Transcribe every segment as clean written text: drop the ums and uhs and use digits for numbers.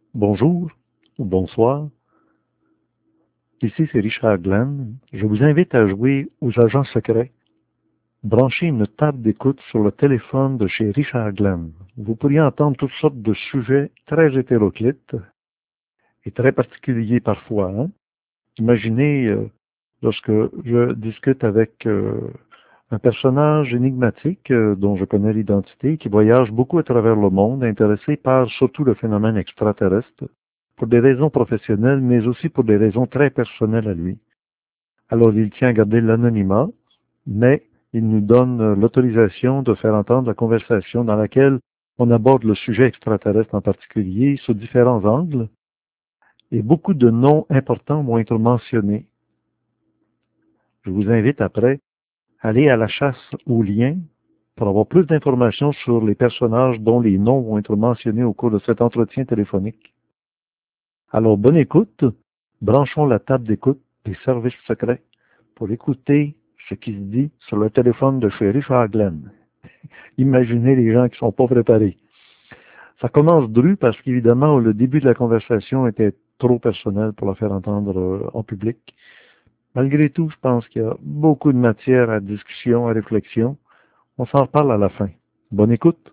Bonjour ou bonsoir, ici c'est Richard Glenn. Je vous invite à jouer aux agents secrets. Branchez une table d'écoute sur le téléphone de chez Richard Glenn. Vous pourriez entendre toutes sortes de sujets très hétéroclites et très particuliers parfois. Imaginez lorsque je discute avec un personnage énigmatique dont je connais l'identité, qui voyage beaucoup à travers le monde, intéressé par surtout le phénomène extraterrestre, pour des raisons professionnelles, mais aussi pour des raisons très personnelles à lui. Alors, il tient à garder l'anonymat, mais il nous donne l'autorisation de faire entendre la conversation dans laquelle on aborde le sujet extraterrestre en particulier sous différents angles, et beaucoup de noms importants vont être mentionnés. Je vous invite après à aller à la chasse aux liens pour avoir plus d'informations sur les personnages dont les noms vont être mentionnés au cours de cet entretien téléphonique. Alors, bonne écoute. Branchons la table d'écoute des services secrets pour écouter ce qui se dit sur le téléphone de chez Richard Glenn. Imaginez les gens qui ne sont pas préparés. Ça commence dru parce qu'évidemment, le début de la conversation était trop personnel pour la faire entendre en public. Malgré tout, je pense qu'il y a beaucoup de matière à discussion, à réflexion. On s'en reparle à la fin. Bonne écoute.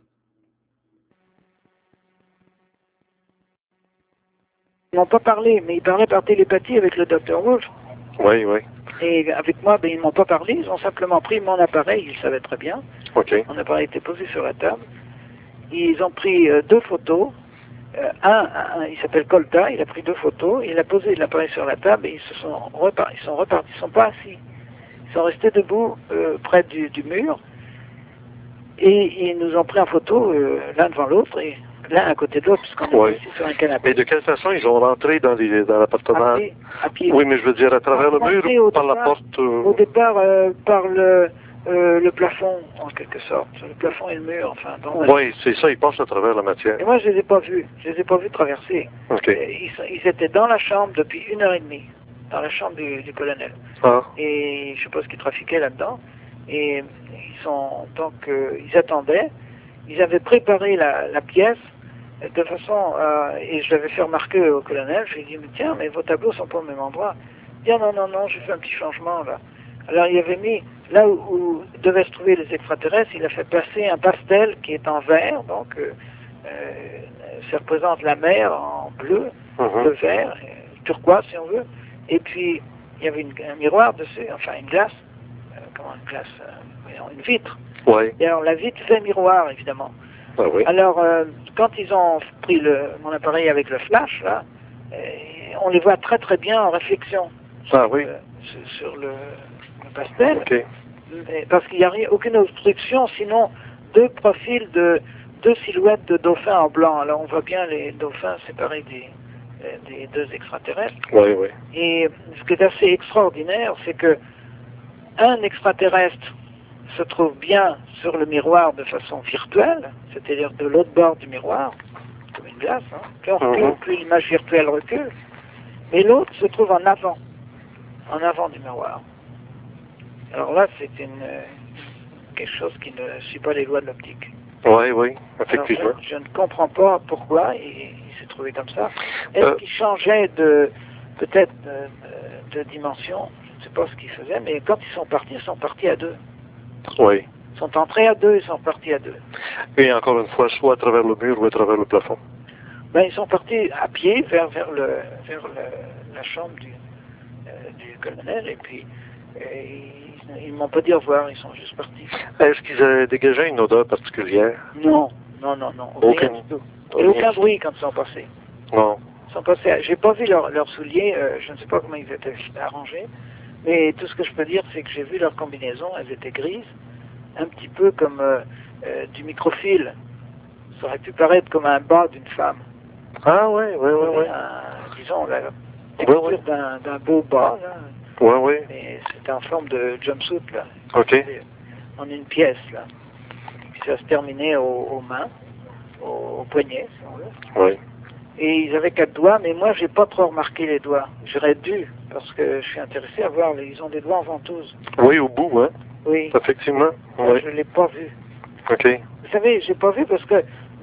Ils m'ont pas parlé, mais ils parlaient par télépathie avec le docteur Wolf. Oui, oui. Et avec moi, ils m'ont pas parlé, ils ont simplement pris mon appareil, ils savaient très bien. OK. Mon appareil était posé sur la table. Ils ont pris deux photos. Il s'appelle Colta, il a pris deux photos, il a posé l'appareil sur la table et ils sont repartis, ils sont pas assis. Ils sont restés debout près du mur et ils nous ont pris en photo l'un devant l'autre et l'un à côté de l'autre puisqu'on est assis sur un canapé. Mais de quelle façon ils ont rentré dans l'appartement? À pied. Oui, mais je veux dire à travers le mur ou par la porte? Au départ, par le plafond, en quelque sorte. Le plafond et le mur, enfin. Oui, c'est ça, ils passent à travers la matière. Et moi, je les ai pas vus. Je les ai pas vus traverser. Okay. Ils étaient dans la chambre depuis 1h30, dans la chambre du colonel. Ah. Et je suppose qu'ils trafiquaient là-dedans. Et ils attendaient. Ils avaient préparé la pièce de façon et je l'avais fait remarquer au colonel. Je lui ai dit, mais tiens, mais vos tableaux sont pas au même endroit. Il dit, non, j'ai fait un petit changement là. Alors il avait mis, là où devaient se trouver les extraterrestres, il a fait passer un pastel qui est en vert, donc ça représente la mer en bleu, le vert, turquoise si on veut, et puis il y avait un miroir dessus, enfin une glace, une vitre. Oui. Et alors la vitre fait miroir évidemment. Ah, oui. Alors quand ils ont pris mon appareil avec le flash, là, on les voit très très bien en réflexion. Ah oui. Sur le pastel, OK. parce qu'il n'y a aucune obstruction, sinon deux profils deux silhouettes de dauphins en blanc. Alors on voit bien les dauphins séparés des deux extraterrestres. Oui, oui. Et ce qui est assez extraordinaire, c'est que un extraterrestre se trouve bien sur le miroir de façon virtuelle, c'est-à-dire de l'autre bord du miroir, comme une glace. Plus on recule, plus l'image virtuelle recule. Mais l'autre se trouve en avant du miroir. Alors là, c'est quelque chose qui ne suit pas les lois de l'optique. Oui, oui, effectivement. Alors, je ne comprends pas pourquoi il s'est trouvé comme ça. Est-ce qu'il changeait peut-être de dimension? Je ne sais pas ce qu'il faisait, mais quand ils sont partis à deux. Oui. Ils sont entrés à deux, ils sont partis à deux. Et encore une fois, soit à travers le mur ou à travers le plafond? Ben, ils sont partis à pied vers la chambre du colonel, et puis ils ne m'ont pas dit au revoir, ils sont juste partis. Est-ce qu'ils avaient dégagé une odeur particulière? Non. Aucun. Rien du tout. Et aucun bruit quand ils sont passés. Non. Ils sont passés. J'ai pas vu leurs souliers, je ne sais pas comment ils étaient arrangés, mais tout ce que je peux dire, c'est que j'ai vu leur combinaison, elles étaient grises, un petit peu comme du microfil. Ça aurait pu paraître comme un bas d'une femme. Ah oui. Disons, la texture d'un beau bas, là. Oui. Mais c'était en forme de jumpsuit, là. OK. En une pièce, là. Puis ça se terminait aux mains, aux poignets, si on veut. Oui. Et ils avaient 4 doigts, mais moi, j'ai pas trop remarqué les doigts. J'aurais dû, parce que je suis intéressé à voir, ils ont des doigts en ventouse. Oui, au bout, hein? Oui. Effectivement. Moi, Oui. je l'ai pas vu. OK. Vous savez, j'ai pas vu parce que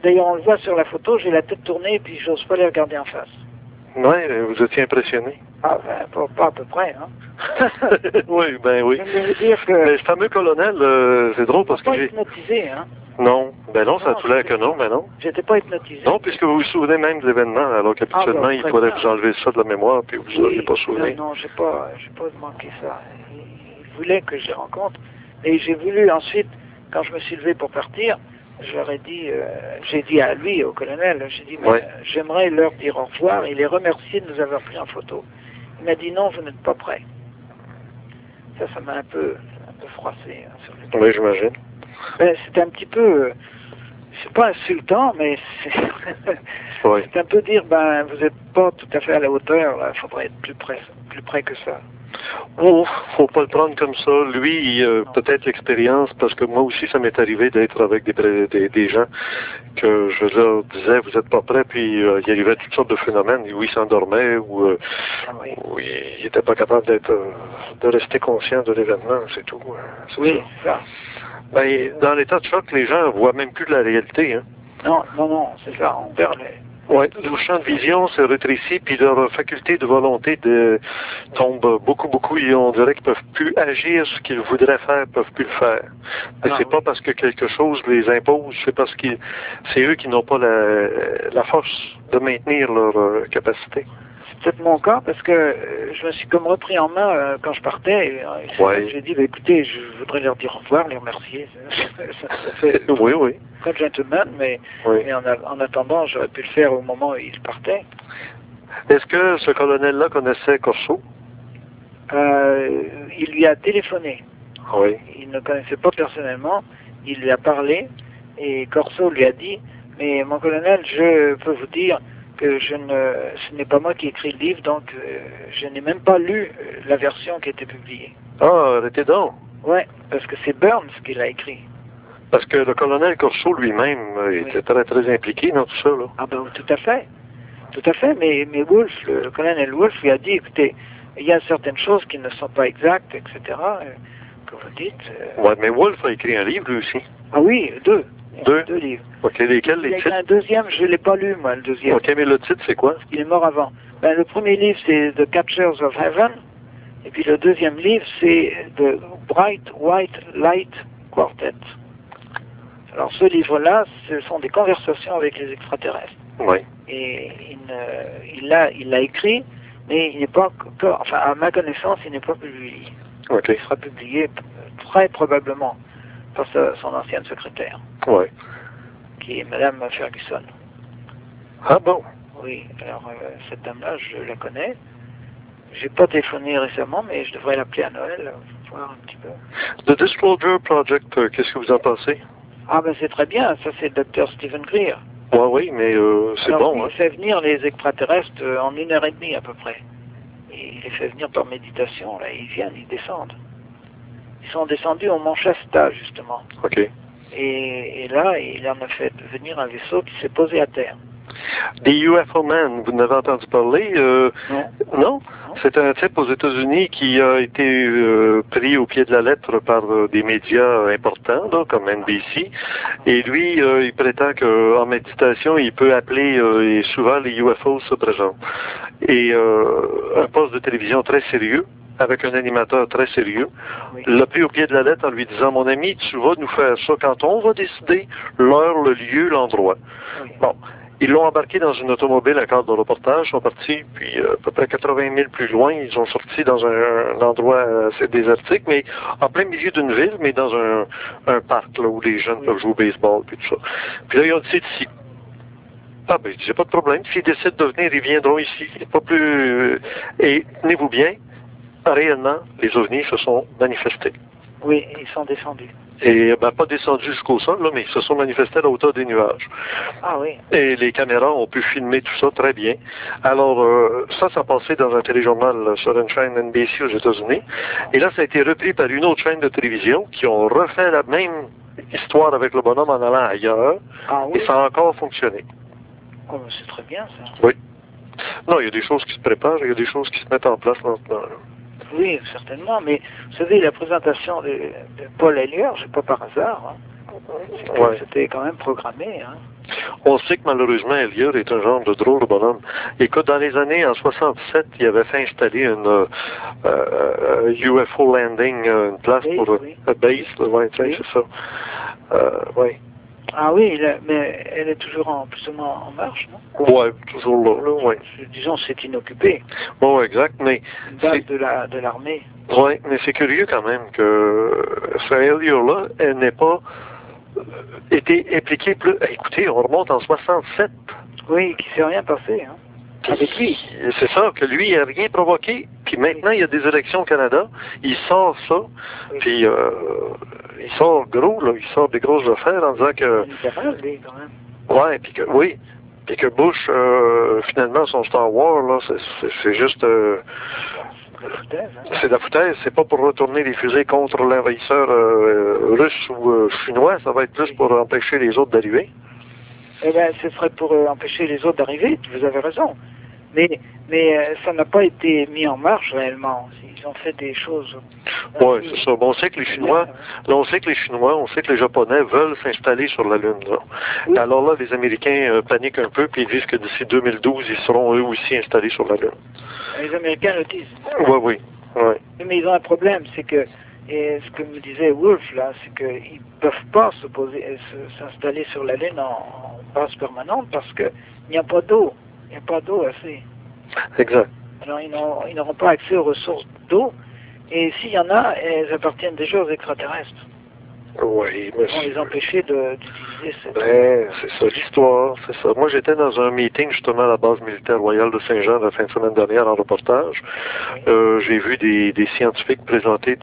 D'ailleurs, on le voit sur la photo, j'ai la tête tournée et puis j'ose pas les regarder en face. Oui, vous étiez impressionné. Ah, ben, pas à peu près, hein. Oui, ben oui. Je veux dire que... Mais ce fameux colonel, c'est drôle parce que pas j'ai... hypnotisé, hein. Non, ben non, ça a Non, tout l'air que non, ben non. J'étais pas hypnotisé. Non, puisque vous vous souvenez même de l'événement, alors qu'habituellement, il très faudrait bien. vous enlever ça de la mémoire, puis vous n'auriez pas souvenu. Non, j'ai pas manqué ça. Il voulait que je les rencontre. Et j'ai voulu ensuite, quand je me suis levé pour partir, j'aurais dit, j'ai dit à lui, au colonel, j'ai dit, mais Ouais. j'aimerais leur dire au revoir et les remercier de nous avoir pris en photo. Il m'a dit non, vous n'êtes pas prêt. Ça m'a un peu froissé, hein, sur le cas. Oui, j'imagine. Ben, c'était un petit peu, c'est pas insultant, mais c'est Oui. c'est un peu dire, ben, vous n'êtes pas tout à fait à la hauteur, il faudrait être plus près que ça. Oh, faut pas le prendre comme ça. Lui, peut-être l'expérience, parce que moi aussi, ça m'est arrivé d'être avec des gens que je leur disais, vous n'êtes pas prêts, puis il arrivait toutes sortes de phénomènes, où ils s'endormaient, ou ils n'étaient pas capables de rester conscients de l'événement, c'est tout. Oui, c'est ça. Ben, dans l'état de choc, les gens voient même plus de la réalité. Hein. Non, c'est ça, on perd les... Oui, leur champ de vision se rétrécit, puis leur faculté de volonté tombe beaucoup, et on dirait qu'ils peuvent plus agir ce qu'ils voudraient faire, peuvent plus le faire. Mais c'est pas parce que quelque chose les impose, c'est parce que c'est eux qui n'ont pas la force de maintenir leur capacité. C'est peut-être mon cas, parce que je me suis comme repris en main quand je partais, et Ouais. j'ai dit, bah, écoutez, je voudrais leur dire au revoir, les remercier. Ça fait Oui. très gentleman, mais en attendant, j'aurais pu le faire au moment où ils partaient. Est-ce que ce colonel-là connaissait Corso? Il lui a téléphoné. Oui. Il ne connaissait pas personnellement, il lui a parlé, et Corso lui a dit, mais mon colonel, je peux vous dire que ce n'est pas moi qui ai écrit le livre, donc je n'ai même pas lu la version qui a été publiée. Ah, arrêtez donc. Ouais, parce que c'est Burns qui l'a écrit. Parce que le colonel Corso lui-même était très impliqué dans tout ça, là. Ah ben tout à fait, mais Wolfe, le colonel Wolfe lui a dit, écoutez, il y a certaines choses qui ne sont pas exactes, etc., que vous dites. Ouais, mais Wolfe a écrit un livre, lui aussi. Ah oui, deux livres. Ok, lesquels, les Il y a titres? un deuxième, je ne l'ai pas lu, moi, le deuxième. Ok, mais le titre, c'est quoi? Il est mort avant. Ben, le premier livre, c'est The Captures of Heaven. Et puis le deuxième livre, c'est The Bright White Light Quartet. Alors ce livre-là, ce sont des conversations avec les extraterrestres. Oui. Et il l'a écrit, mais il n'est pas encore, enfin à ma connaissance, il n'est pas publié. Ok. Il sera publié très probablement par son ancienne secrétaire, Oui. qui est Madame Ferguson. Ah bon? Oui, alors cette dame-là, je la connais. J'ai pas téléphoné récemment, mais je devrais l'appeler à Noël, voir un petit peu. The Disclosure Project, qu'est-ce que vous en pensez? Ah ben c'est très bien, ça c'est le docteur Stephen Greer. Oui, mais c'est alors, bon. Il fait venir les extraterrestres en 1h30 à peu près. Et il les fait venir par méditation, là, ils viennent, ils descendent. Ils sont descendus au Mont Shasta, justement. Ok. Et là, il en a fait venir un vaisseau qui s'est posé à terre. Des UFO Men, vous en avez entendu parler? Non. Non? C'est un type aux États-Unis qui a été pris au pied de la lettre par des médias importants, là, comme NBC. Et lui, il prétend qu'en méditation, il peut appeler, et souvent les UFO se présentent. Et un poste de télévision très sérieux, avec un animateur très sérieux, l'a pris au pied de la lettre en lui disant, mon ami, tu vas nous faire ça quand on va décider l'heure, le lieu, l'endroit. Oui. Bon. Ils l'ont embarqué dans une automobile à cadre de reportage, ils sont partis, puis à peu près 80 000 plus loin, ils sont sortis dans un endroit assez désertique, mais en plein milieu d'une ville, mais dans un parc là, où les jeunes peuvent jouer au baseball, puis tout ça. Puis là, ils ont dit, c'est ici. Ah ben, j'ai pas de problème, s'ils décident de venir, ils viendront ici, pas plus... Et tenez-vous bien, réellement, les ovnis se sont manifestés. Oui, ils sont descendus. Et ben, pas descendus jusqu'au sol, là, mais ils se sont manifestés à la hauteur des nuages. Ah oui. Et les caméras ont pu filmer tout ça très bien. Alors, ça passait dans un téléjournal sur une chaîne NBC aux États-Unis. Et là, ça a été repris par une autre chaîne de télévision qui ont refait la même histoire avec le bonhomme en allant ailleurs. Ah oui. Et ça a encore fonctionné. Oh, c'est très bien, ça. Oui. Non, il y a des choses qui se préparent, il y a des choses qui se mettent en place maintenant. Là. Oui, certainement, mais vous savez, la présentation de Paul Hellyer, c'est pas par hasard. Hein. Ouais. C'était quand même programmé. Hein. On sait que malheureusement, Elliott est un genre de drôle de bonhomme. Écoute, dans les années en 67, il avait fait installer une UFO landing, une place Base, pour oui. base, ouais, Oui. c'est ça. Oui. Ah oui, mais elle est toujours plus ou moins en marche, non? Ouais, toujours là, ouais. Disons, c'est inoccupé. Bon, exact, mais Une base de l'armée. ouais, mais c'est curieux quand même que ce Elliott-là, elle n'ait pas été impliquée plus. Écoutez, on remonte en 67. Oui, qui s'est rien passé, hein. Avec lui. C'est ça, que lui, il n'a rien provoqué. Puis maintenant, il y a des élections au Canada. Il sort ça. Oui. Puis il sort gros, là. Il sort des grosses affaires en disant que. Libéral, lui, quand même. Ouais, puis que oui. Puis que Bush, finalement, son Star Wars, là, c'est juste. C'est de la foutaise, hein. C'est de la foutaise. C'est pas pour retourner les fusées contre l'envahisseur russe ou chinois. Ça va être plus pour empêcher les autres d'arriver. Eh bien, ce serait pour empêcher les autres d'arriver, vous avez raison. Mais ça n'a pas été mis en marche réellement. Ils ont fait des choses. Oui, c'est ça. Bon, on sait que les Chinois, là, on sait que les Japonais veulent s'installer sur la Lune. Là. Oui. Alors là, les Américains paniquent un peu, puis ils disent que d'ici 2012, ils seront eux aussi installés sur la Lune. Les Américains le disent. Oui. Mais ils ont un problème, c'est que, et ce que me disait Wolf là, c'est qu'ils ne peuvent pas s'installer sur la Lune en base permanente parce qu'il n'y a pas d'eau. Il n'y a pas d'eau assez. Exact. Alors ils n'auront pas accès aux ressources d'eau. Et s'il y en a, elles appartiennent déjà aux extraterrestres. Oui, mais Ils vont les empêcher d'utiliser cette... ben, c'est ça l'histoire, c'est ça. Moi, j'étais dans un meeting justement à la base militaire royale de Saint-Jean la fin de semaine dernière en reportage. J'ai vu des scientifiques présenter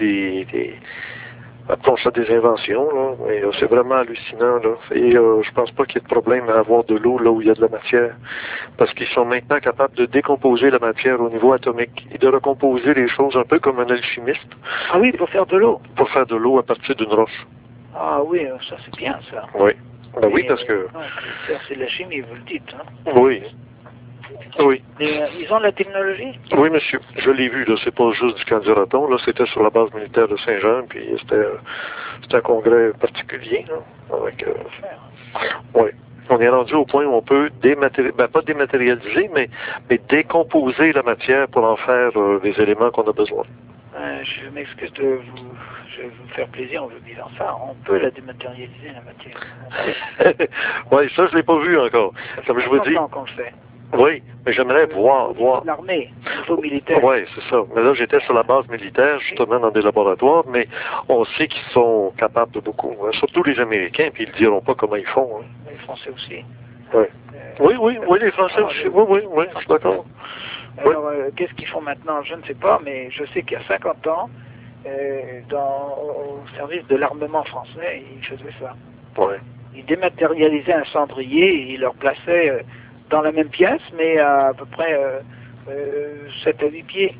appelons ça des inventions, là, mais c'est vraiment hallucinant, là. Et je pense pas qu'il y ait de problème à avoir de l'eau là où il y a de la matière, parce qu'ils sont maintenant capables de décomposer la matière au niveau atomique et de recomposer les choses un peu comme un alchimiste. Ah oui, pour faire de l'eau. Pour faire de l'eau à partir d'une roche. Ah oui, ça c'est bien ça. Oui. Ben oui, parce que... Non, c'est de la chimie, vous le dites. Hein. Oui. Oui. Mais ils ont la technologie? Oui, monsieur. Je l'ai vu, là. C'est pas juste du candidaton, là. C'était sur la base militaire de Saint-Jean, puis c'était un congrès particulier, là. Avec, oui. On est rendu au point où on peut pas dématérialiser, mais décomposer la matière pour en faire les éléments qu'on a besoin. Je m'excuse de vous faire plaisir en vous disant ça. On peut la dématérialiser, la matière. Oui, ça, je l'ai pas vu encore. Comme je vous dis. Qu'on le fait. Oui, mais j'aimerais voir. L'armée, au niveau militaire. Oui, c'est ça. Mais là, j'étais sur la base militaire, justement, dans des laboratoires, mais on sait qu'ils sont capables de beaucoup. Hein. Surtout les Américains, puis ils ne diront pas comment ils font. Hein. Les Français aussi. Oui. Oui, les Français aussi. Oui, je suis d'accord. Alors, qu'est-ce qu'ils font maintenant? Je ne sais pas, mais je sais qu'il y a 50 ans, au service de l'armement français, ils faisaient ça. Oui. Ils dématérialisaient un cendrier et ils le plaçaient dans la même pièce, mais à peu près 7 à 8 pieds.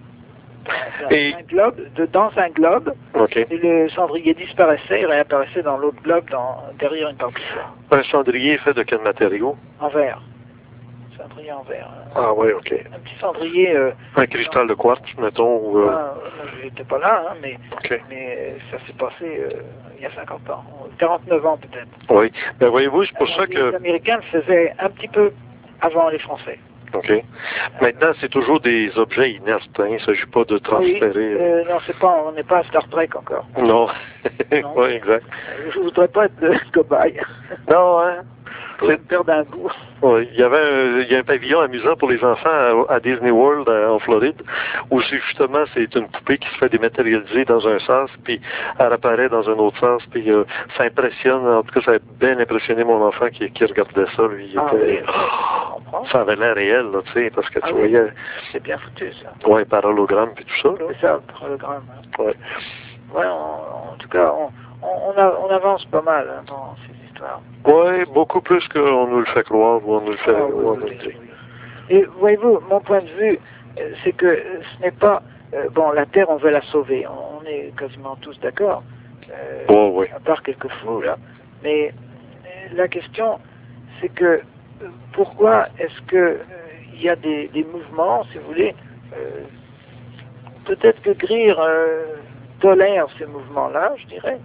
Dans un globe, okay. Et le cendrier disparaissait et réapparaissait dans l'autre globe derrière une partition. Un cendrier fait de quel matériau? En verre. Cendrier en verre. Ah oui, ok. Un petit cendrier... un cristal de quartz, mettons. Ou, je n'étais pas là, hein, mais ça s'est passé il y a 50 ans. 49 ans peut-être. Oui. Ben voyez-vous, c'est pour ça que... Les Américains le faisaient un petit peu avant les Français. OK. Maintenant, c'est toujours des objets inertes. Hein. Il ne s'agit pas de transférer... non, on n'est pas à Star Trek encore. Non. Oui, exact. Je ne voudrais pas être de cobaye. Non, hein? C'est perdre un goût. Oui, il y a un pavillon amusant pour les enfants à Disney World en Floride, où justement c'est une poupée qui se fait dématérialiser dans un sens, puis elle apparaît dans un autre sens, puis ça impressionne, en tout cas ça a bien impressionné mon enfant qui regardait ça, lui. Ça avait l'air réel, là, tu sais, parce que tu voyais... C'est bien foutu, ça. Oui, par hologramme, puis tout ça. C'est ça, par hologramme. Oui. Ouais, en tout cas, on avance pas mal hein, dans ces histoires. Oui, beaucoup plus qu'on nous le fait croire ou on nous le fait on nous le dit. Et voyez-vous, mon point de vue, c'est que ce n'est pas... la Terre, on veut la sauver. On est quasiment tous d'accord. Oui. À part quelques fous, là. Mais la question, c'est que pourquoi est-ce que il y a des mouvements, si vous voulez, peut-être que Greer tolère ces mouvements-là, je dirais,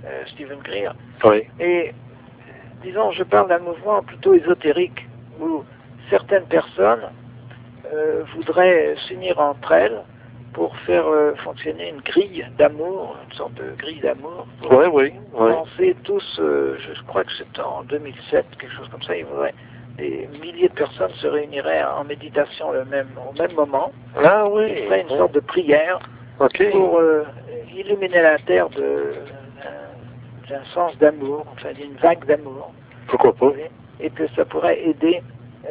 Stephen Greer. Oui. Et disons, je parle d'un mouvement plutôt ésotérique où certaines personnes voudraient s'unir entre elles pour faire fonctionner une grille d'amour, une sorte de grille d'amour. Oui, oui, oui. Penser tous, je crois que c'est en 2007, quelque chose comme ça, des milliers de personnes se réuniraient en méditation au même moment. Ah oui. Ils feraient une sorte de prière pour illuminer la terre d'un sens d'amour, enfin d'une vague d'amour. Pourquoi pas? Et que ça pourrait aider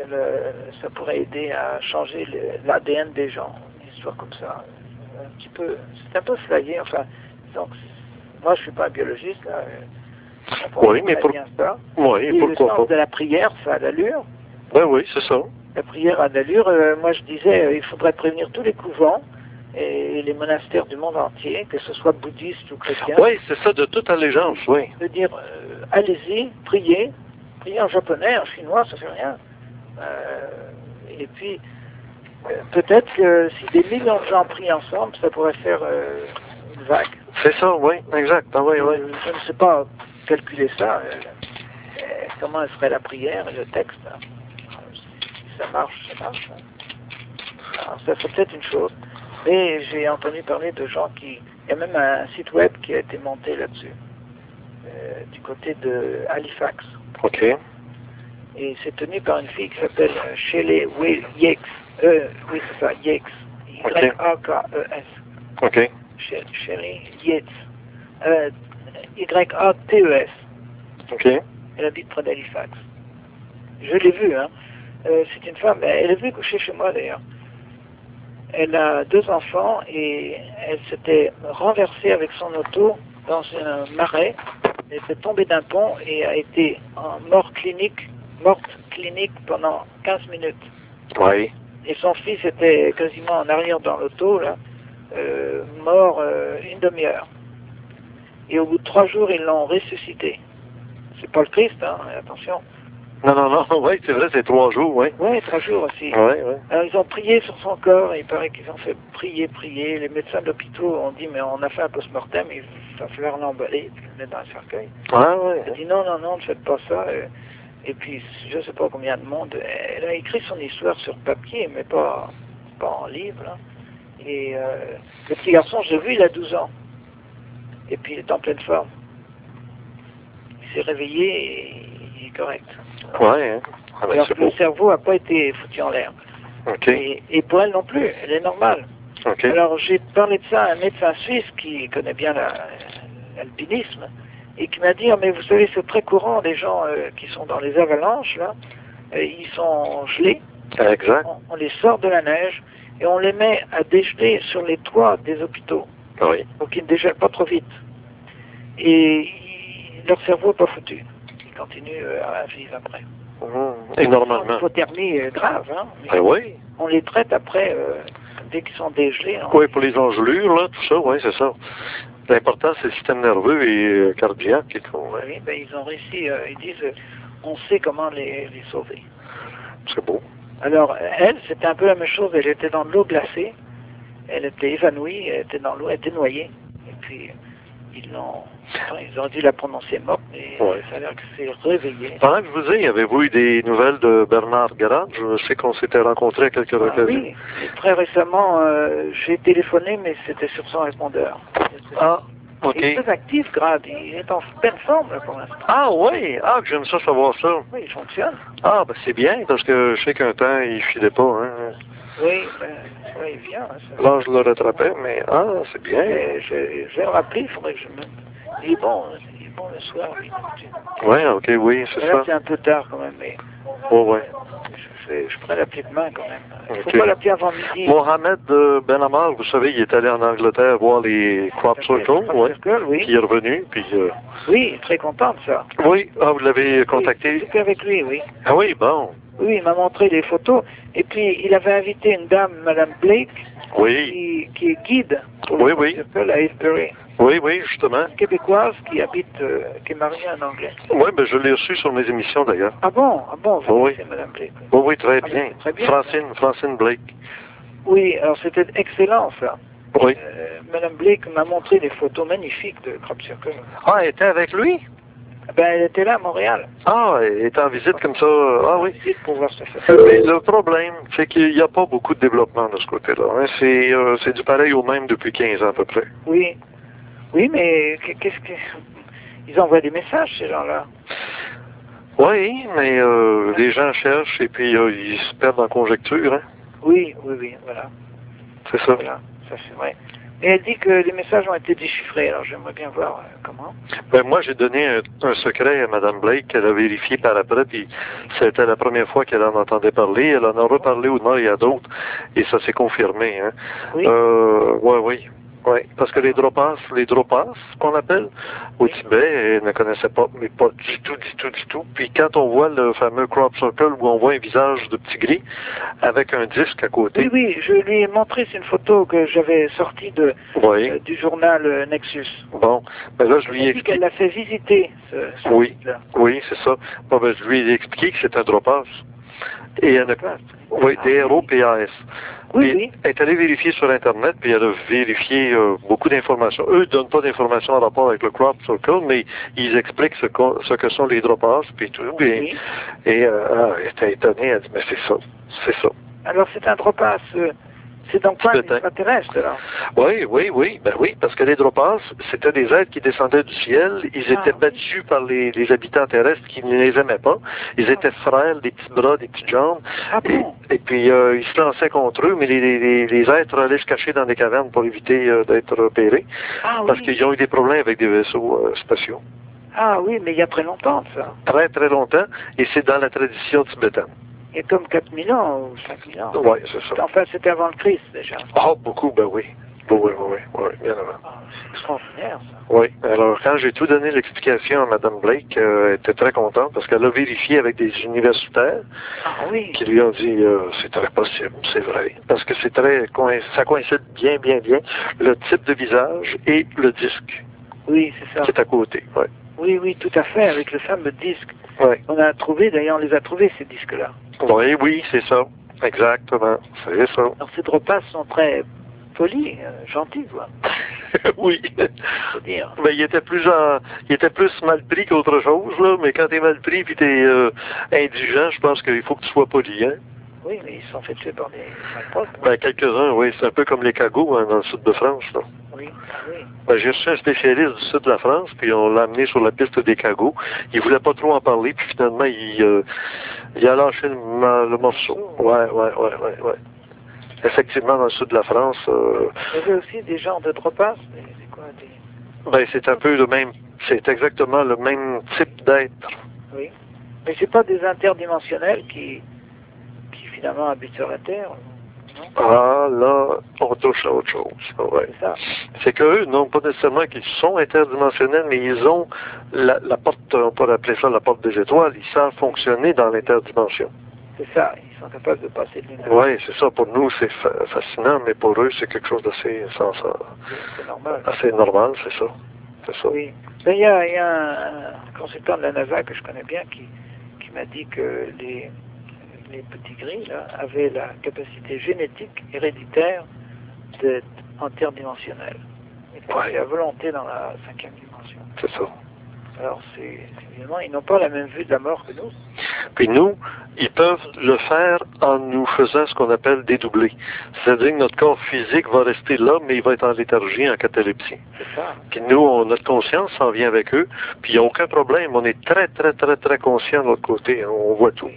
à changer l'ADN des gens, une histoire comme ça. C'est un peu flyé, enfin, donc, moi je suis pas un biologiste, là, oui, mais bien ça. Oui, et pourquoi le sens de la prière, ça a l'allure. Ben oui, c'est ça. La prière a d'allure. Moi je disais, il faudrait prévenir tous les couvents et les monastères du monde entier, que ce soit bouddhiste ou chrétien. Oui, c'est ça, de toute allégeance, oui. De dire, allez-y, priez en japonais, en chinois, ça fait rien. Et puis, peut-être que si des millions de gens prient ensemble, ça pourrait faire une vague. C'est ça, oui, exact. Ah, oui, oui. Je ne sais pas calculer ça. Comment serait la prière et le texte. Si ça marche, ça marche. Alors, ça serait peut-être une chose. Mais j'ai entendu parler de gens qui... Il y a même un site web qui a été monté là-dessus. Du côté de Halifax. OK. Et c'est tenu par une fille qui s'appelle Shelley Yates. Oui, c'est ça, Yates. Y-A-K-E-S. OK. Shelley Yates. Y-A-T-E-S. OK. Elle habite près d'Halifax. Je l'ai vue, hein. C'est une femme, elle est venue coucher chez moi d'ailleurs. Elle a 2 enfants et elle s'était renversée avec son auto dans un marais. Elle était tombée d'un pont et a été morte clinique pendant 15 minutes. Oui. Et son fils était quasiment en arrière dans l'auto, là, mort une demi-heure. Et au bout de 3 jours, ils l'ont ressuscité. C'est pas le Christ, hein, attention. Non, oui, c'est vrai, c'est 3 jours, oui. Oui, 3 jours aussi. Oui, oui. Alors, ils ont prié sur son corps, et il paraît qu'ils ont fait prier. Les médecins de l'hôpital ont dit, mais on a fait un post-mortem, il va falloir l'emballer, puis le mettre dans un cercueil. Ah, oui. Elle a dit, non, ne faites pas ça. Et puis, je ne sais pas combien de monde, elle a écrit son histoire sur papier, mais pas en livre. Là. Et le petit garçon, je l'ai vu, il a 12 ans. Et puis, il est en pleine forme. Il s'est réveillé et il est correct. Oui, hein. Ah, ben, Alors c'est que le beau. cerveau n'a pas été foutu en l'air. OK. Et pour elle non plus, elle est normale. OK. Alors j'ai parlé de ça à un médecin suisse qui connaît bien l'alpinisme et qui m'a dit, oh, mais vous savez, c'est très courant, les gens qui sont dans les avalanches, là, ils sont gelés, Exact. on les sort de la neige et on les met à dégeler sur les toits des hôpitaux, Oui. donc ils ne dégèlent pas trop vite. Et leur cerveau n'est pas foutu. Ils continuent à vivre après. Et normalement. Une hypothermie grave, hein. Ben oui. On les traite après, dès qu'ils sont dégelés. Oui, pour les engelures, là, tout ça, oui, c'est ça. L'important, c'est le système nerveux et cardiaque et tout. Ouais. Oui, ben, ils ont réussi, ils disent, on sait comment les sauver. C'est beau. Alors, elle, c'était un peu la même chose, elle était dans de l'eau glacée, elle était évanouie, elle était dans l'eau, elle était noyée. Et puis, ils ont dû la prononcer morte, mais ça a l'air que c'est réveillé. Pendant que je vous ai, avez-vous eu des nouvelles de Bernard Garage? Je sais qu'on s'était rencontrés à quelques occasions. Oui, très récemment, j'ai téléphoné, mais c'était sur son répondeur. Ah, OK. Il est très actif, Grad, il est en pleine forme, là, pour l'instant. Ah oui, que j'aime ça savoir ça. Oui, il fonctionne. Ah, ben c'est bien, parce que je sais qu'un temps, il filait pas, hein. Oui, il vient. Là, je le rattrapais, mais c'est bien. Je vais le rappeler, il faudrait que je me... Il est bon le soir, oui. Ouais, OK, oui, c'est Là, ça. c'est un peu tard quand même, mais Ouais. je prends l'appeler demain quand même. Il ne faut Ok. pas l'appeler avant midi. Mohamed Ben Ammar, vous savez, il est allé en Angleterre voir les Crop Circle, Crop Circle, oui. Puis il est revenu, puis... Oui, très content de ça. Oui, vous l'avez contacté? Oui, c'était avec lui, oui. Ah oui, bon. Oui, il m'a montré des photos. Et puis, il avait invité une dame, Madame Blake, Oui. qui est guide pour Oui, le Crop oui. Circle à Avebury. Oui, justement. Une Québécoise qui habite, qui est mariée à un Anglais. Oui, ben je l'ai reçu sur mes émissions, d'ailleurs. Ah bon, vous Oui. c'est Madame Blake. Oui, très Ah, bien. très bien. Francine Blake. Oui, alors c'était excellent, ça. Oui. Madame Blake m'a montré des photos magnifiques de Crop Circle. Ah, elle était avec lui? Ben, elle était là à Montréal. Ah, elle était en visite comme ça. Ah oui. Visite pour voir ce que ça fait. Mais le problème, c'est qu'il n'y a pas beaucoup de développement de ce côté-là. Hein. C'est du pareil au même depuis 15 ans à peu près. Oui. Oui, mais qu'est-ce que... Ils envoient des messages, ces gens-là. Oui, mais les gens cherchent et puis ils se perdent en conjecture. Hein. Oui, oui, oui, voilà. C'est ça. Voilà, ça c'est vrai. Et elle dit que les messages ont été déchiffrés, alors j'aimerais bien voir comment. Ben, moi, j'ai donné un secret à Mme Blake qu'elle a vérifié par après, puis c'était la première fois qu'elle en entendait parler. Elle en a reparlé au Nord et à d'autres, et ça s'est confirmé. Hein. Oui. Oui. Oui, parce que les dropas qu'on appelle, au Tibet, elle ne connaissait pas, mais pas du tout. Puis quand on voit le fameux crop circle où on voit un visage de petit gris avec un disque à côté. Oui, je lui ai montré, c'est une photo que j'avais sortie du journal Nexus. Bon, ben là, je lui ai expliqué qu'elle l'a fait visiter, ce site-là. Oui, c'est ça. Bon, ben, je lui ai expliqué que c'est un dropas. Et elle oui, D-R-O-P-A-S. Oui. Elle est allée vérifier sur Internet, puis elle a vérifié beaucoup d'informations. Eux ne donnent pas d'informations en rapport avec le crop circle, mais ils expliquent ce que sont les dropas, puis tout. Et elle était étonnée, elle dit, mais c'est ça. Alors c'est un dropas, c'est donc pas un extraterrestre, là. Oui, parce que les dropas, c'était des êtres qui descendaient du ciel, ils étaient battus par les habitants terrestres qui ne les aimaient pas, ils étaient frêles, des petits bras, des petites jambes, et puis ils se lançaient contre eux, mais les êtres allaient se cacher dans des cavernes pour éviter d'être repérés, parce qu'ils ont eu des problèmes avec des vaisseaux spatiaux. Ah oui, mais il y a très longtemps, ça. Très, très longtemps, et c'est dans la tradition tibétaine. Il y a comme 4000 ans ou 5000 ans. Oui, c'est ça. Enfin, c'était avant le Christ, déjà. Ah, beaucoup, ben oui. Oui, bien avant. C'est extraordinaire, ça. Oui, alors quand j'ai tout donné l'explication à Mme Blake, elle était très contente parce qu'elle a vérifié avec des universitaires qui lui ont dit c'est très possible, c'est vrai. Parce que ça coïncide bien, le type de visage et le disque. Oui, c'est ça. Qui est à côté, oui. Oui, tout à fait, avec le fameux disque. Oui. On les a trouvés, ces disques-là. Oui, c'est ça. Exactement. C'est ça. Alors, ces dropas sont très polis, gentils, quoi. Oui. Faut dire. Mais il était plus mal pris qu'autre chose, là. Mais quand t'es mal pris puis t'es indigent, je pense qu'il faut que tu sois poli, hein. Oui, mais ils sont faits tuer par des malpropres. Ben, quelques-uns, oui. C'est un peu comme les cagots, hein, dans le sud de France, là. Oui. Ben, j'ai reçu un spécialiste du sud de la France, puis on l'a amené sur la piste des cagots. Il voulait pas trop en parler, puis finalement, il a lâché le morceau. Ouais. Effectivement, dans le sud de la France... Il y avait aussi des genres de dropas, mais c'est quoi Ben, c'est un peu le même... C'est exactement le même type d'être. Oui. Mais c'est pas des interdimensionnels qui finalement habitent sur la Terre. Non? Ah, là, on touche à autre chose. Ouais. C'est ça. C'est qu'eux, non pas nécessairement qu'ils sont interdimensionnels, mais ils ont la porte, on pourrait appeler ça la porte des étoiles, ils savent fonctionner dans l'interdimension. C'est ça, ils sont capables de passer de l'une à l'autre. Oui, c'est ça. Pour nous, c'est fascinant, mais pour eux, c'est quelque chose d'assez normal. Assez normal, c'est ça. Oui. Mais il y a un consultant de la NASA que je connais bien qui m'a dit que les petits gris là, avaient la capacité génétique héréditaire d'être interdimensionnels. Et passer à volonté dans la 5e dimension. C'est ça. Alors, évidemment, ils n'ont pas la même vue de la mort que nous. Puis nous, ils peuvent le faire en nous faisant ce qu'on appelle dédoubler. C'est-à-dire que notre corps physique va rester là, mais il va être en léthargie, en catalepsie. C'est ça. Puis nous, notre conscience s'en vient avec eux, puis il n'y a aucun problème. On est très, très, très, très conscient de l'autre côté. On voit tout.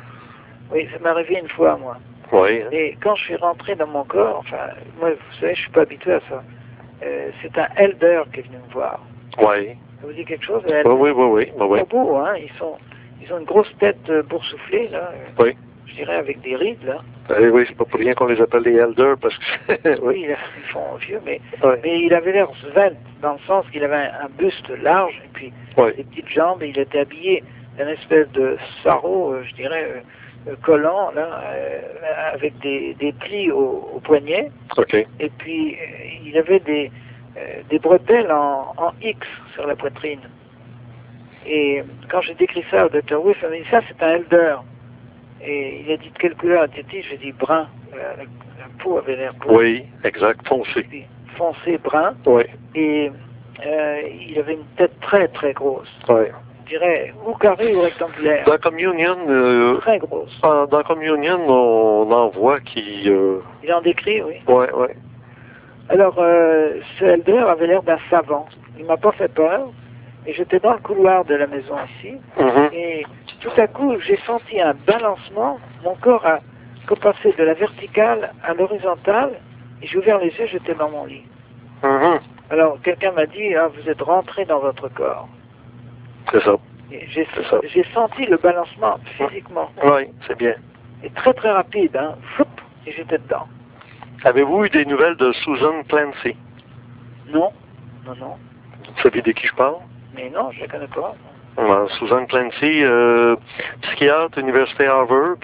Oui, ça m'est arrivé une fois, moi. Oui. Hein? Et quand je suis rentré dans mon corps, enfin, moi, vous savez, je suis pas habitué à ça. C'est un elder qui est venu me voir. Oui. Ça vous dit quelque chose? Oui. Très beau, hein? Ils ont une grosse tête boursouflée, là. Oui. Je dirais avec des rides, là. Oui, c'est pas pour rien qu'on les appelle les elders, parce que... Oui, ils font vieux, mais il avait l'air svelte, dans le sens qu'il avait un buste large, et puis des petites jambes, et il était habillé d'une espèce de sarrau, je dirais, collant, là, avec des plis au poignet. OK. Et puis, il avait des bretelles en X sur la poitrine. Et quand j'ai décrit ça au Dr. Wolf, il m'a dit, ça, c'est un elder. Et il a dit de quelle couleur était-il? J'ai dit brun. La peau avait l'air brun. Oui, exact, foncé. Foncé, brun. Oui. Et il avait une tête très très grosse. Oui. Je dirais ou carré ou rectangulaire. Dans Communion, très grosse. Dans Communion, on en voit qui... Il en décrit, oui. Oui, oui. Alors, ce elder avait l'air d'un savant. Il m'a pas fait peur. Et j'étais dans le couloir de la maison ici. Mhm. Et tout à coup, j'ai senti un balancement. Mon corps a passé de la verticale à l'horizontale. Et j'ai ouvert les yeux, j'étais dans mon lit. Mhm. Alors, quelqu'un m'a dit, ah, vous êtes rentré dans votre corps. C'est ça. Et j'ai senti le balancement physiquement. Oui, c'est bien. Et très très rapide, hein. Foup, et j'étais dedans. Avez-vous eu des nouvelles de Susan Clancy? Non, non, non. Vous savez de qui je parle? Mais non, je ne la connais pas. Susan Clancy, psychiatre, Université Harvard,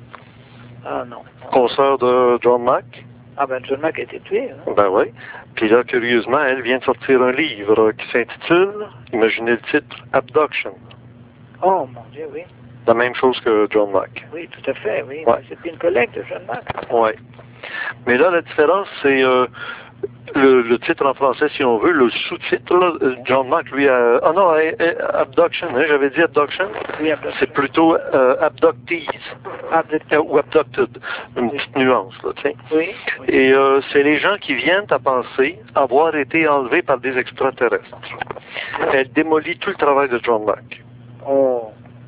Ah non. consoeur de John Mack. Ah ben John Mack a été tué. Hein? Ben oui. Puis là, curieusement, elle vient de sortir un livre qui s'intitule, imaginez le titre, Abduction. Oh mon Dieu, oui. La même chose que John Mack. Oui, tout à fait, oui. Ouais. C'était une collègue de John Mack. Oui. Mais là, la différence, c'est le titre en français, si on veut, le sous-titre, là, John Mack, lui, ah non, Abduction, hein, j'avais dit Abduction. Oui, Abduction. C'est plutôt Abductees. Ou Abducted. Une petite nuance, là, tu sais. Oui, oui. Et c'est les gens qui viennent à penser avoir été enlevés par des extraterrestres. Elle démolit tout le travail de John Mack. Oh.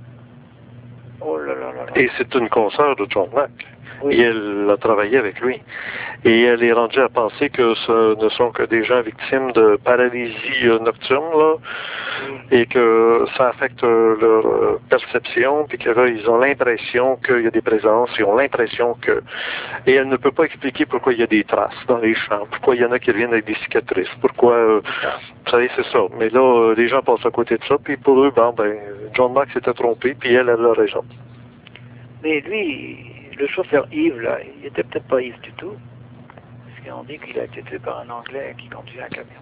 Oh là là là là. Et c'est une consoeur de John Mack. Oui. Et elle a travaillé avec lui. Et elle est rendue à penser que ce ne sont que des gens victimes de paralysie nocturne, là, et que ça affecte leur perception, puis que là, ils ont l'impression qu'il y a des présences, ils ont l'impression que... Et elle ne peut pas expliquer pourquoi il y a des traces dans les champs, pourquoi il y en a qui reviennent avec des cicatrices, pourquoi... vous savez, c'est ça. Mais là, les gens passent à côté de ça, puis pour eux, ben, John Mack s'était trompé, puis elle a raison. Mais lui, le chauffeur Yves, là, il était peut-être pas Yves du tout. Parce qu'on dit qu'il a été tué par un Anglais qui conduisait un camion.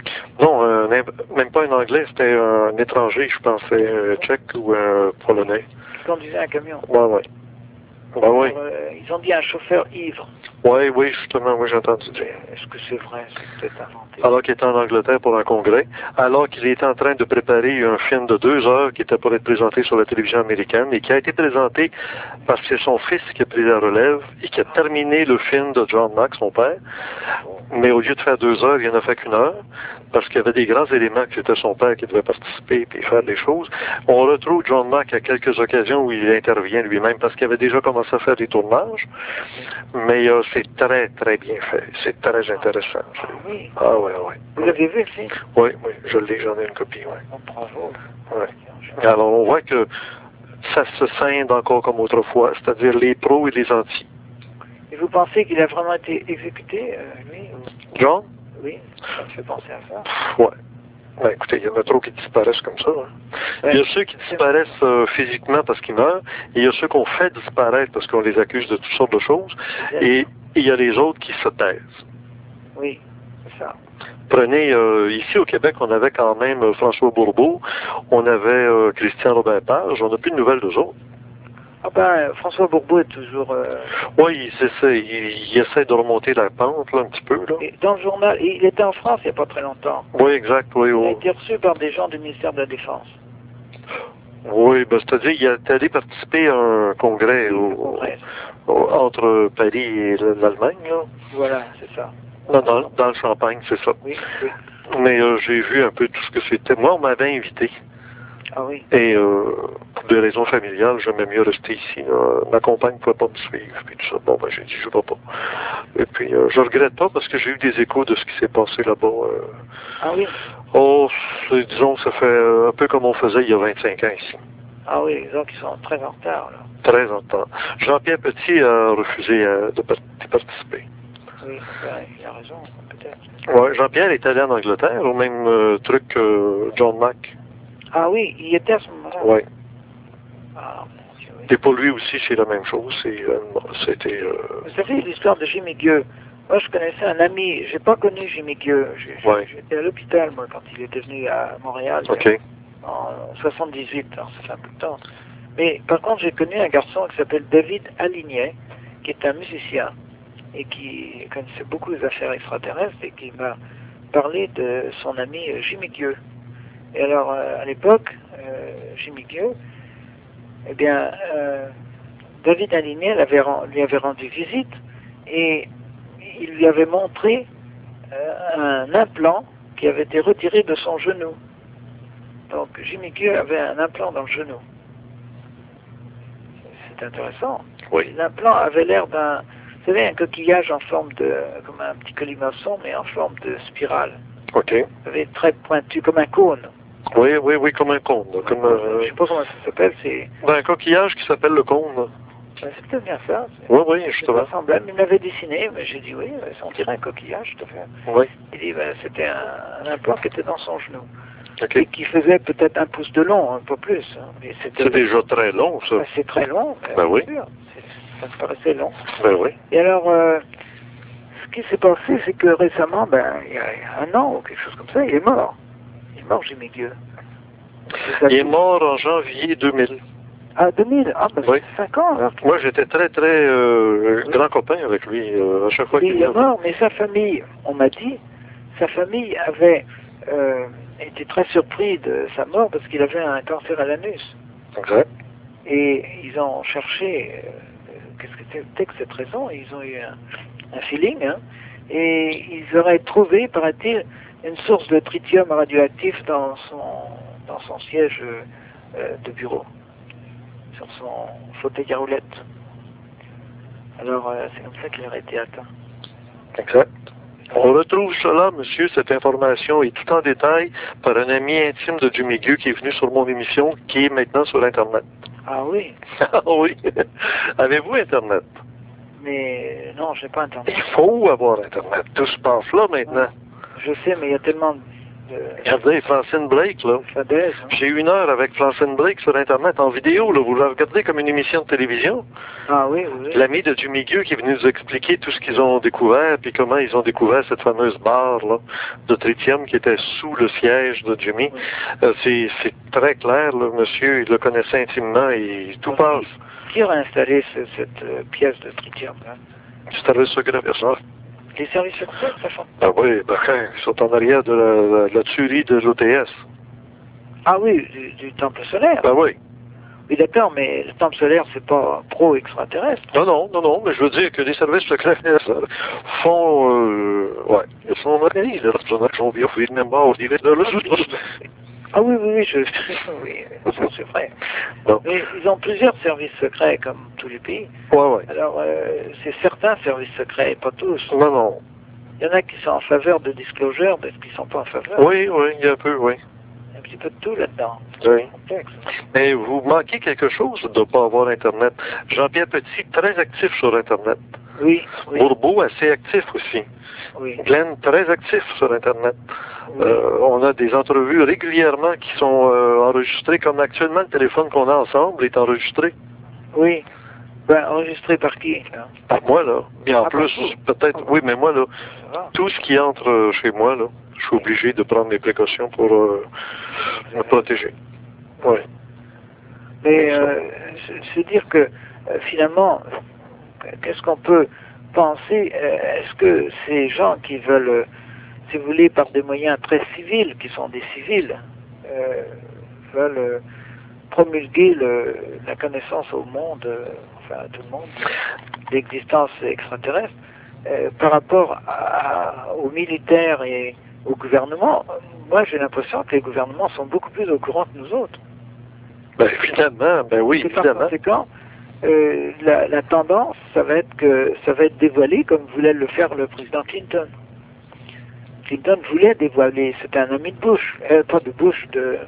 Non, même pas un Anglais, c'était un étranger, je pensais, tchèque ou polonais. Qui conduisait un camion. Ouais, ouais. Ben oui. Alors, ils ont dit un chauffeur ivre. Oui, oui, justement, oui, j'ai entendu dire. Est-ce que c'est vrai? C'est peut-être inventé. Alors qu'il était en Angleterre pour un congrès, alors qu'il était en train de préparer un film de 2 heures qui était pour être présenté sur la télévision américaine et qui a été présenté parce que c'est son fils qui a pris la relève et qui a terminé le film de John Mack, son père. Mais au lieu de faire 2 heures, il n'en a fait qu'1 heure parce qu'il y avait des grands éléments que c'était son père qui devait participer et faire des choses. On retrouve John Mack à quelques occasions où il intervient lui-même parce qu'il avait déjà commencé à faire des tournages. Mais c'est très, très bien fait. C'est très intéressant. Oui. Ah oui, oui. Vous l'avez vu, le film? Oui, oui, je l'ai, j'en ai une copie, oui. Oh, bravo. Ouais. Alors, on voit que ça se scinde encore comme autrefois, c'est-à-dire les pros et les anti. Et vous pensez qu'il a vraiment été exécuté, lui? John? Oui, ça me fait penser à ça. Ouais. Ben, écoutez, il y en a trop qui disparaissent comme ça. Hein. Ouais. Il y a ceux qui disparaissent physiquement parce qu'ils meurent, et il y a ceux qu'on fait disparaître parce qu'on les accuse de toutes sortes de choses, et il y a les autres qui se taisent. Oui, c'est ça. Prenez, ici au Québec, on avait quand même François Bourbeau, on avait Christian Robert Page, on n'a plus de nouvelles d'eux autres. Ah ben, François Bourbeau est toujours... Oui, il essaie de remonter la pente, là, un petit peu, là. Et dans le journal, il était en France il n'y a pas très longtemps. Oui, exact, oui. Il a été reçu par des gens du ministère de la Défense. Oui, ben, c'est-à-dire qu'il est allé participer à un congrès, entre Paris et l'Allemagne, là. Voilà, c'est ça. Dans le Champagne, c'est ça. Oui, oui. Mais j'ai vu un peu tout ce que c'était. Moi, on m'avait invité. Ah oui. Et pour des raisons familiales, j'aimais mieux rester ici. Ma compagne ne pouvait pas me suivre, puis tout ça. Bon, ben j'ai dit, je ne vais pas. Et puis, je regrette pas parce que j'ai eu des échos de ce qui s'est passé là-bas. Ah oui. Oh, disons, ça fait un peu comme on faisait il y a 25 ans ici. Ah oui, les gens qui sont très en retard, là. Très en retard. Jean-Pierre Petit a refusé de participer. Oui, ben, il a raison, peut-être. Ouais, Jean-Pierre est allé en Angleterre, au même truc que John Mack. Ah oui, il était à ce moment-là. Oui. Ah, mon Dieu, oui. Et pour lui aussi, c'est la même chose. C'était... Vous savez l'histoire de Jimmy Gueux? Moi, je connaissais un ami. J'ai pas connu Jimmy Gueux. J'étais à l'hôpital, moi, quand il était venu à Montréal. OK. En 78, alors ça fait un peu de temps. Mais par contre, j'ai connu un garçon qui s'appelle David Alignet, qui est un musicien et qui connaissait beaucoup les affaires extraterrestres et qui m'a parlé de son ami Jimmy Gueux. Et alors, à l'époque, Jimmy Gueux, eh bien, David Alignet lui avait rendu visite et il lui avait montré un implant qui avait été retiré de son genou. Donc Jimmy Gueux avait un implant dans le genou. C'est intéressant. Oui. L'implant avait l'air d'un, vous savez, un coquillage en forme de, comme un petit colimaçon, mais en forme de spirale. OK. Il avait très pointu, comme un cône. Oui, comme un cône. Comme, Je ne sais pas comment ça s'appelle, c'est... un coquillage qui s'appelle le cône. C'est peut-être bien ça. Oui, C'est justement. semblable. Il m'avait dessiné, mais j'ai dit oui, on dirait un coquillage, tout à fait. Oui. Il dit, c'était un implant qui était dans son genou. OK. Et qui faisait peut-être 1 pouce de long, un peu plus. Hein. Mais C'est déjà très long, ça. C'est très long, Ben oui. sûr. Ça me paraissait long. Ben oui. Et alors, ce qui s'est passé, c'est que récemment, il y a 1 an ou quelque chose comme ça, il est mort. Il est mort, Jimmy Gueux. Il est mort en janvier 2000. Ah, 2000? Ah, Oui. c'est 5 ans, alors. Moi, j'étais très grand copain avec lui à chaque fois qu'il Il est mort, mais sa famille, on m'a dit, sa famille avait été très surpris de sa mort parce qu'il avait un cancer à l'anus. Exact. Et ils ont cherché, qu'est-ce que c'était que cette raison? Ils ont eu un feeling, hein, et ils auraient trouvé, paraît-il, une source de tritium radioactif dans son siège de bureau, sur son fauteuil à roulettes. Alors, c'est comme ça qu'il aurait été atteint. Exact. On retrouve cela, monsieur, cette information et tout en détail par un ami intime de Jimmy Gueux qui est venu sur mon émission, qui est maintenant sur Internet. Ah oui? Ah oui. Avez-vous Internet? Mais non, j'ai pas Internet. Il faut avoir Internet. Tout se passe là maintenant. Je sais, mais il y a tellement de... Regardez, Francine Blake, là. Fadez, hein. J'ai 1 heure avec Francine Blake sur Internet en vidéo, là. Vous la regardez comme une émission de télévision. Ah oui, oui. L'ami de Jimmy Gueux qui est venu nous expliquer tout ce qu'ils ont découvert, puis comment ils ont découvert cette fameuse barre, là, de tritium qui était sous le siège de Jimmy. C'est très clair, là, monsieur, il le connaissait intimement et tout passe. Qui aurait installé cette pièce de tritium, là? C'est un secret, ça. Les services secrets, ça fait... Ah oui, ils sont en arrière de la tuerie de l'OTS. Ah oui, du temple solaire. Ben oui. Oui, d'accord, mais le temple solaire, c'est pas pro-extraterrestre. Non, mais je veux dire que les services secrets font, ils sont organisés, les personnages ont bien fouillé de mémoire au niveau de Ah oui, oui, oui, ça c'est vrai. Non. Mais ils ont plusieurs services secrets, comme tous les pays. Ouais. Alors, c'est certains services secrets, pas tous. Non. Il y en a qui sont en faveur de disclosure, d'autres qui sont pas en faveur. Oui, il y a un peu, oui. Il y a un petit peu de tout là-dedans. Oui. C'est complexe. Mais vous manquez quelque chose de ne pas avoir Internet. Jean-Pierre Petit, très actif sur Internet. Oui. Bourbeau, assez actif aussi. Oui. Glenn, très actif sur Internet. Oui. On a des entrevues régulièrement qui sont enregistrées, comme actuellement le téléphone qu'on a ensemble est enregistré. Oui. Enregistré par qui, là? Par moi, là. Et en plus, par peut-être, oui, mais moi, là, Ça va. tout ce qui entre chez moi, là, je suis obligé de prendre mes précautions pour me protéger. Oui. Mais c'est dire que finalement, qu'est-ce qu'on peut penser? Est-ce que ces gens qui veulent, si vous voulez, par des moyens très civils, qui sont des civils, veulent promulguer la connaissance au monde, enfin à tout le monde, d'existence extraterrestre, par rapport aux militaires et au gouvernement? Moi, j'ai l'impression que les gouvernements sont beaucoup plus au courant que nous autres. Ben, finalement, oui, Et par évidemment. conséquent, la tendance, ça va être dévoilé comme voulait le faire le président Clinton. Clinton voulait dévoiler, c'était un ami de Bush, pas de Bush, de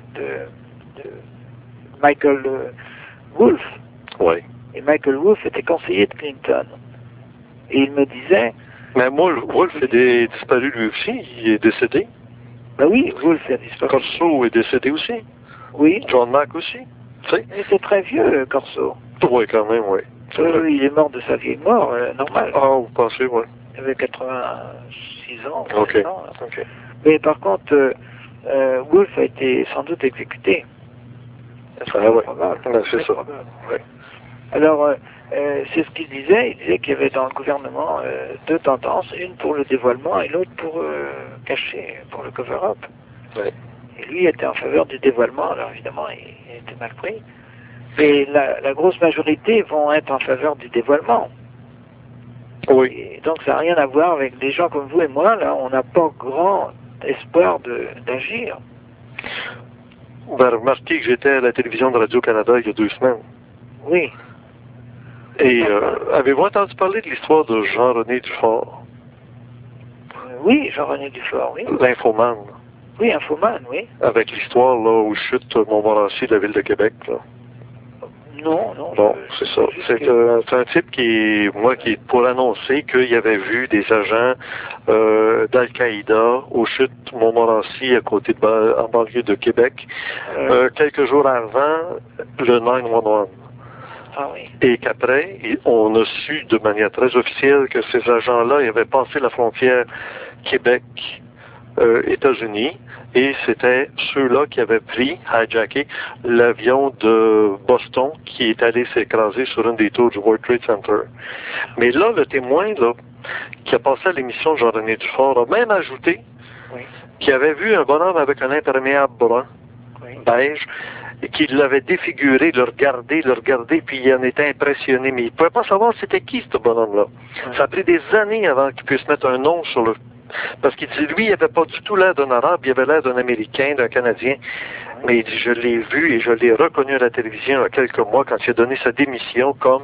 Michael Wolff. Oui. Et Michael Wolff était conseiller de Clinton. Et il me disait... Mais moi, Wolf est disparu lui aussi, il est décédé. Ben oui, Wolff a disparu. Corso est décédé aussi. Oui. John Mack aussi. Tu sais? Il était très vieux, Corso. Oui, quand même, oui. Oui, il est mort de sa vieille mort, normale. Ah, vous pensez, oui. Il avait 86 ans. OK. 7 ans, là. OK. Mais par contre, Wolff a été sans doute exécuté. C'est Ah ouais. probable. Ben, c'est ça. Probable. Ouais. Alors, c'est ce qu'il disait. Il disait qu'il y avait dans le gouvernement deux tendances, une pour le dévoilement et l'autre pour cacher, pour le cover-up. Ouais. Et lui était en faveur du dévoilement, alors évidemment, il était mal pris. Mais la grosse majorité vont être en faveur du dévoilement. Oui. Et donc ça n'a rien à voir avec des gens comme vous et moi, là, on n'a pas grand espoir d'agir. Ben, remarquez que j'étais à la télévision de Radio-Canada il y a 2 semaines. Oui. Et avez-vous entendu parler de l'histoire de Jean-René Dufort, Oui, Jean-René Dufort, oui. l'infomane, Oui, infomane, oui. avec l'histoire là où chute Montmorency de la ville de Québec, là. Non, non. Bon, c'est ça. C'est un type qui est pour annoncer qu'il avait vu des agents d'Al-Qaïda au chute Montmorency à côté en banlieue de Québec, quelques jours avant le 911. Ah oui. Et qu'après, on a su de manière très officielle que ces agents-là avaient passé la frontière Québec-États-Unis, et c'était ceux-là qui avaient hijacké l'avion de Boston qui est allé s'écraser sur une des tours du World Trade Center. Mais là, le témoin là, qui a passé à l'émission de Jean-René Dufort a même ajouté qu'il avait vu un bonhomme avec un imperméable brun, beige, et qu'il l'avait défiguré, le regarder, puis il en était impressionné. Mais il ne pouvait pas savoir c'était qui, ce bonhomme-là. Ça a pris des années avant qu'il puisse mettre un nom sur le... Parce qu'il dit, lui, il n'avait pas du tout l'air d'un Arabe, il avait l'air d'un Américain, d'un Canadien. Mais il dit, je l'ai vu et je l'ai reconnu à la télévision il y a quelques mois quand il a donné sa démission comme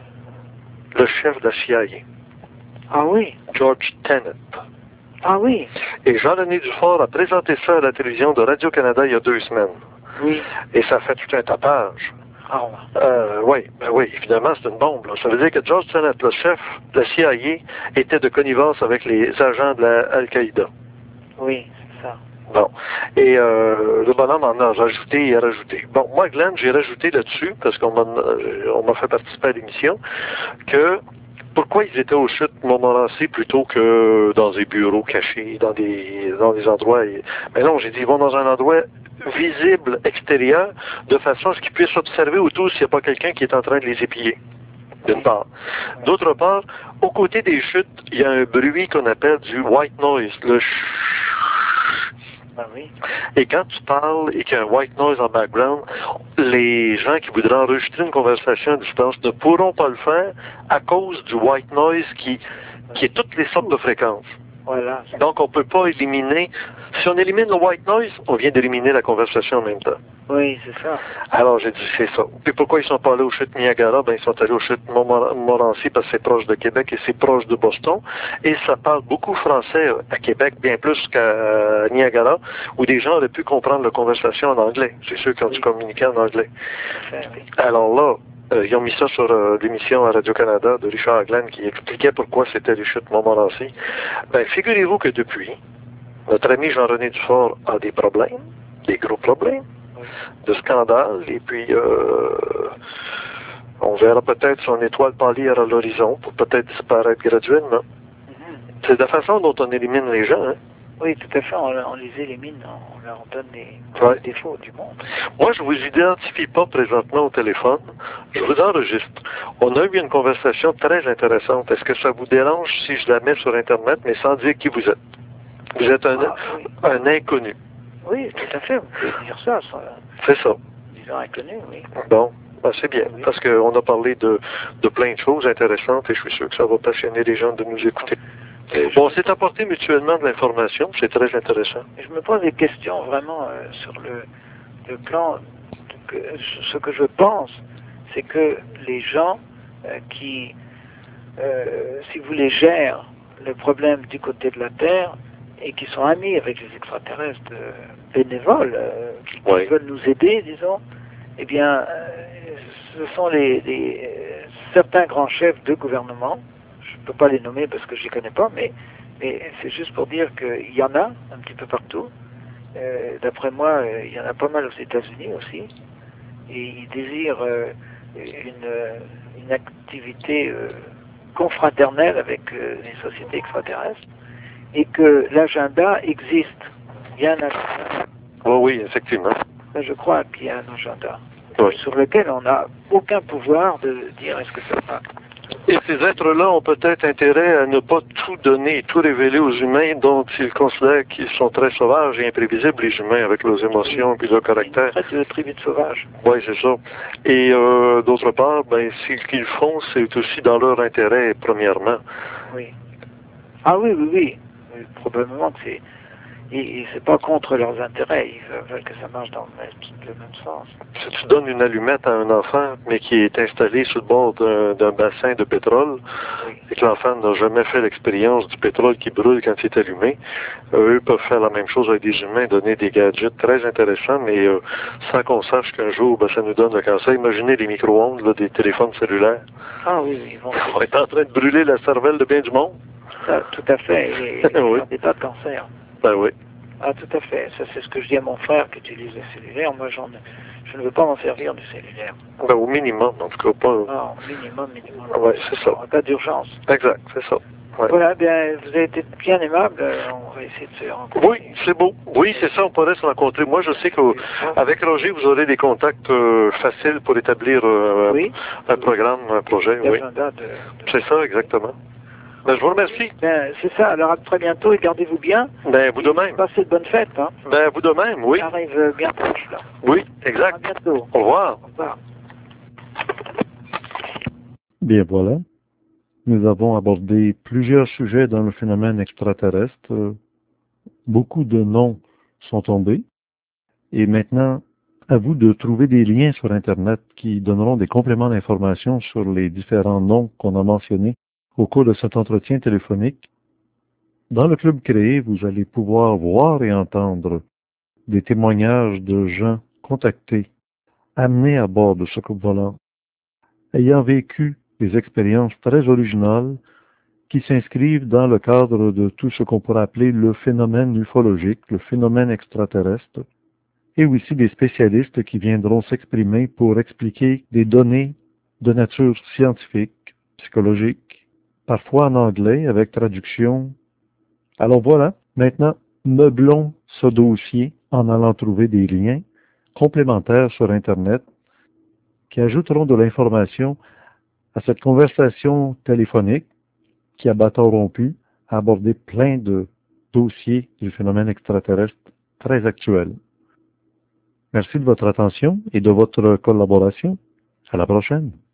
le chef de la CIA. Ah oui. George Tenet. Ah oui. Et Jean-René Dufort a présenté ça à la télévision de Radio-Canada il y a 2 semaines. Oui. Et ça fait tout un tapage. Ah oui, évidemment, c'est une bombe. Là. Ça veut dire que George Tenet, le chef de la CIA, était de connivence avec les agents de Al-Qaïda. Oui, c'est ça. Bon. Et le bonhomme en a rajouté et a rajouté. Bon, moi, Glenn, j'ai rajouté là-dessus, parce qu'on m'a fait participer à l'émission, que pourquoi ils étaient aux chutes Montmorency plutôt que dans des bureaux cachés, dans des endroits. Mais non, j'ai dit, ils vont dans un endroit visible extérieur, de façon à ce qu'ils puissent observer autour s'il n'y a pas quelqu'un qui est en train de les épier, d'une part. D'autre part, aux côtés des chutes, il y a un bruit qu'on appelle du white noise, le Ah oui. Et quand tu parles et qu'il y a un white noise en background, les gens qui voudraient enregistrer une conversation à distance ne pourront pas le faire à cause du white noise qui est toutes les sortes de fréquences. Voilà. Donc, on ne peut pas éliminer. Si on élimine le white noise, on vient d'éliminer la conversation en même temps. Oui, c'est ça. Alors, j'ai dit, c'est ça. Puis pourquoi ils sont pas allés au chute Niagara? Ben, ils sont allés au chute Montmorency parce que c'est proche de Québec et c'est proche de Boston. Et ça parle beaucoup français à Québec, bien plus qu'à Niagara, où des gens auraient pu comprendre la conversation en anglais. C'est ceux qui ont dû communiquer en anglais. Alors là, ils ont mis ça sur l'émission à Radio-Canada de Richard Glenn qui expliquait pourquoi c'était les chutes Montmorency. Ben, figurez-vous que depuis, notre ami Jean-René Dufort a des problèmes, des gros problèmes, de scandale, et puis on verra peut-être son étoile pâlir à l'horizon pour peut-être disparaître graduellement. C'est de la façon dont on élimine les gens, hein? Oui, tout à fait, on les élimine, on leur donne les défauts du monde. Moi, je vous identifie pas présentement au téléphone, je vous enregistre. On a eu une conversation très intéressante. Est-ce que ça vous dérange si je la mets sur Internet, mais sans dire qui vous êtes? Vous êtes un inconnu. Oui, tout à fait, vous pouvez dire ça. C'est ça. Disons inconnu, oui. Bon, ben c'est bien, parce qu'on a parlé de plein de choses intéressantes et je suis sûr que ça va passionner les gens de nous écouter. Bon, on s'est apporté mutuellement de l'information, c'est très intéressant. Je me pose des questions vraiment sur le plan, ce que je pense, c'est que les gens qui, si vous voulez, gèrent le problème du côté de la Terre et qui sont amis avec les extraterrestres bénévoles, qui veulent nous aider, disons, eh bien, ce sont certains grands chefs de gouvernement. Je ne peux pas les nommer parce que je ne les connais pas, mais c'est juste pour dire qu'il y en a un petit peu partout. D'après moi, il y en a pas mal aux États-Unis aussi. Et ils désirent une activité confraternelle avec les sociétés extraterrestres. Et que l'agenda existe. Il y a un agenda. Oh oui, effectivement. Je crois qu'il y a un agenda. Oui. sur lequel on n'a aucun pouvoir de dire est-ce que ça va. Et ces êtres-là ont peut-être intérêt à ne pas tout donner, tout révéler aux humains, donc s'ils considèrent qu'ils sont très sauvages et imprévisibles, les humains, avec leurs émotions et leur caractère. C'est une tribu de sauvages. Oui, c'est ça. Et d'autre part, ben, ce qu'ils font, c'est aussi dans leur intérêt, premièrement. Oui. Ah oui, oui, oui. Probablement que c'est... Et c'est pas contre leurs intérêts, ils veulent que ça marche dans le même sens. Si tu donnes une allumette à un enfant, mais qui est installé sur le bord d'un bassin de pétrole, Oui. et que l'enfant n'a jamais fait l'expérience du pétrole qui brûle quand il est allumé, eux peuvent faire la même chose avec des humains, donner des gadgets très intéressants, mais sans qu'on sache qu'un jour, ben, ça nous donne le cancer. Imaginez les micro-ondes là, des téléphones cellulaires. Ah oui, oui, bon, On est en train de brûler la cervelle de bien du monde. ça, tout à fait, et Oui. des tas de cancers. Ben oui. Ah, tout à fait. Ça, c'est ce que je dis à mon frère qui utilise le cellulaire. Moi, je ne veux pas m'en servir du cellulaire. Ben, au minimum, en tout cas, pas... Ah, minimum. Oui, c'est ça. En cas d'urgence. Exact, c'est ça. Ouais. Voilà, bien, vous avez été bien aimable. On va essayer de se rencontrer. Oui, c'est beau. Oui, c'est ça, on pourrait se rencontrer. Moi, je sais qu'avec Roger, vous aurez des contacts faciles pour établir Oui. un programme, un projet. Oui. L'agenda de... C'est ça, exactement. Ben, je vous remercie. Ben, c'est ça. Alors, à très bientôt et gardez-vous bien. Ben, vous de même. Passez de bonnes fêtes. Hein. Ben, vous de même, oui. Ça arrive bien proche, là. Oui, À exact. bientôt. Au revoir. Au revoir. Bien voilà, nous avons abordé plusieurs sujets dans le phénomène extraterrestre. Beaucoup de noms sont tombés. Et maintenant, à vous de trouver des liens sur Internet qui donneront des compléments d'informations sur les différents noms qu'on a mentionnés au cours de cet entretien téléphonique. Dans le club créé, vous allez pouvoir voir et entendre des témoignages de gens contactés, amenés à bord de ce coupe volant, ayant vécu des expériences très originales qui s'inscrivent dans le cadre de tout ce qu'on pourrait appeler le phénomène ufologique, le phénomène extraterrestre, et aussi des spécialistes qui viendront s'exprimer pour expliquer des données de nature scientifique, psychologique, parfois en anglais avec traduction. Alors voilà, maintenant, meublons ce dossier en allant trouver des liens complémentaires sur Internet qui ajouteront de l'information à cette conversation téléphonique qui, à bâton rompu, a abordé plein de dossiers du phénomène extraterrestre très actuel. Merci de votre attention et de votre collaboration. À la prochaine.